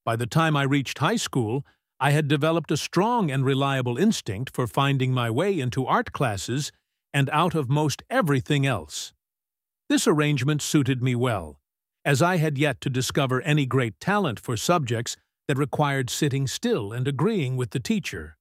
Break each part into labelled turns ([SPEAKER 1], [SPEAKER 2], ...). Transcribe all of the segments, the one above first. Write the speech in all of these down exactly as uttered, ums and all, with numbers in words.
[SPEAKER 1] By the time I reached high school, I had developed a strong and reliable instinct for finding my way into art classes and out of most everything else. This arrangement suited me well, as I had yet to discover any great talent for subjects that required sitting still and agreeing with the teacher.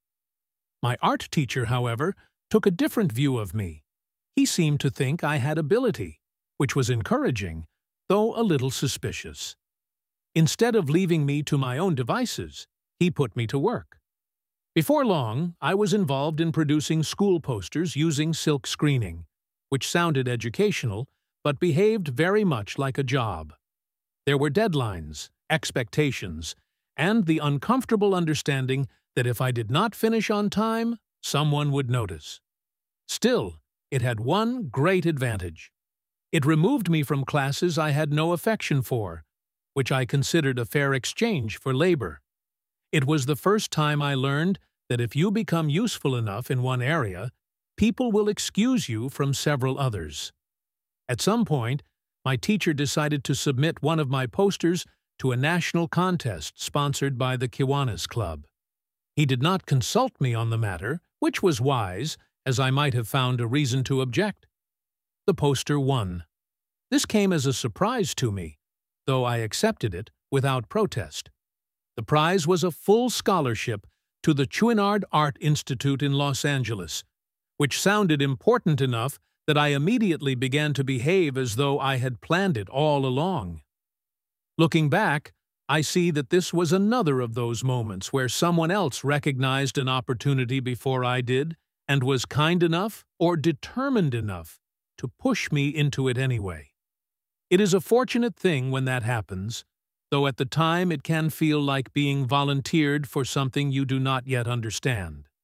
[SPEAKER 1] My art teacher, however, took a different view of me. He seemed to think I had ability, which was encouraging, though a little suspicious. Instead of leaving me to my own devices, he put me to work. Before long, I was involved in producing school posters using silk screening, which sounded educational, but behaved very much like a job. There were deadlines, expectations, and the uncomfortable understanding that if I did not finish on time, someone would notice. Still, it had one great advantage. It removed me from classes I had no affection for, which I considered a fair exchange for labor. It was the first time I learned that if you become useful enough in one area, people will excuse you from several others. At some point, my teacher decided to submit one of my posters to a national contest sponsored by the Kiwanis Club. He did not consult me on the matter, which was wise, as I might have found a reason to object. The poster won. This came as a surprise to me, though I accepted it without protest. The prize was a full scholarship to the Chouinard Art Institute in Los Angeles, which sounded important enough that I immediately began to behave as though I had planned it all along. Looking back, I see that this was another of those moments where someone else recognized an opportunity before I did and was kind enough or determined enough to push me into it anyway. It is a fortunate thing when that happens, though at the time it can feel like being volunteered for something you do not yet understand.